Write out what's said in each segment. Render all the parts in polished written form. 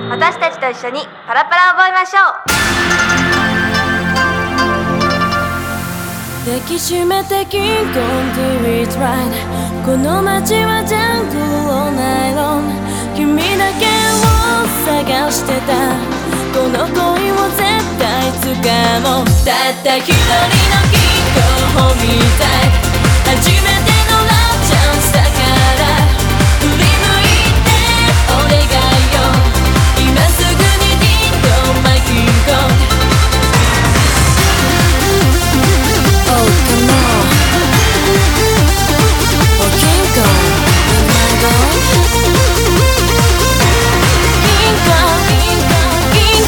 私たちと一緒にパラパラ覚えましょう。抱きしめてキンコン Do it right。 この街はジャングルをナイロン。君だけを探してた。この恋を絶対掴もう。たった一人のキンコンみたい。初めてのラブチャンスだから。振り向いてお願いよ。今すぐにディンドンマイキンコン。Oh come on Oh King Kong In my zone King Kong King Kong King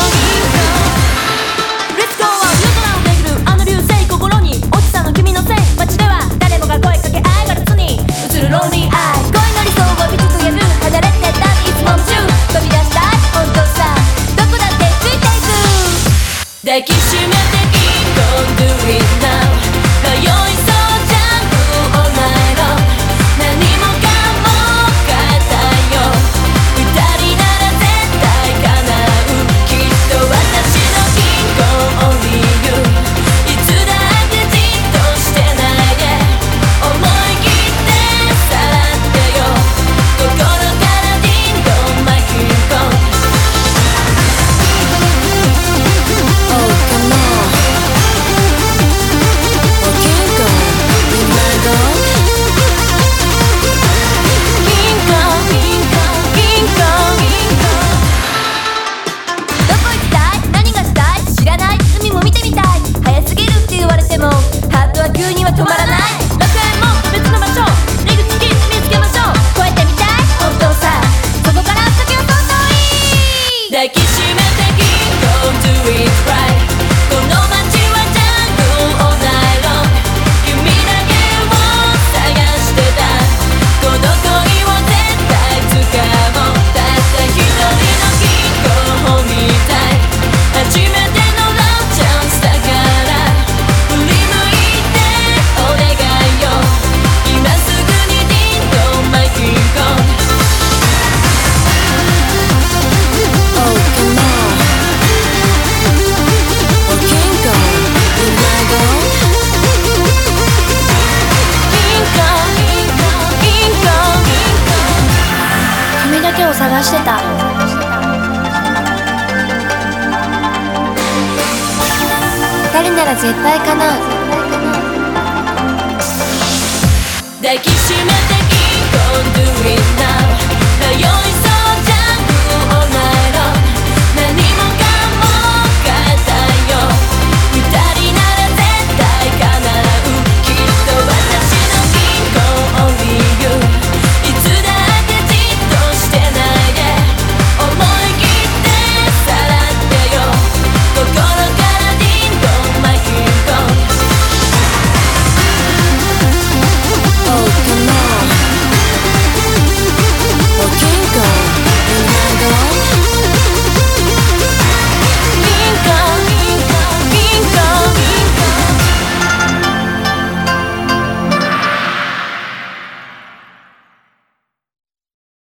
Kong Let's go on 夜空を巡るあの流星心に落ちたの君のせい。街では誰もが声かけ合いがるつに映るロンリーアイ。恋の理想を見つける離れてたいつも夢中。飛び出したい本当さどこだってついていく。抱きしめて King Kong Do it now。迷いそうジャングルをナイロン。何もかも変えたよ。二人なら絶対叶う。きっと私のキンコン Only you。 いつだってじっとしてないで。思い切ってさらってよ。心からディンドンマイキンコン。 Oh come on Oh King Kong In my zone King Kong King Kong King Kong King Kong。 どこ行きたい何がしたい知らない。海も見てみたい。早すぎるって言われてもハートは急には止まらない。 楽園も別の場所出口見つけましょう。 超えてみたい本当さそこから先は遠い。 抱きしめて King Kong Do it right。 この街はジャングルをナイロン。君だけを探してた。この恋を絶対掴もう。たった一人のキンコンみたい。初めてのラブチャンスだから。振り向いてお願いよ。今すぐにディンドンマイキンコン。Oh come on Oh King Kong In my zone King Kong King Kong King Kong King Kong。 君だけを探してた。 二人なら絶対叶う。 抱きしめて King Kong Do it now。迷い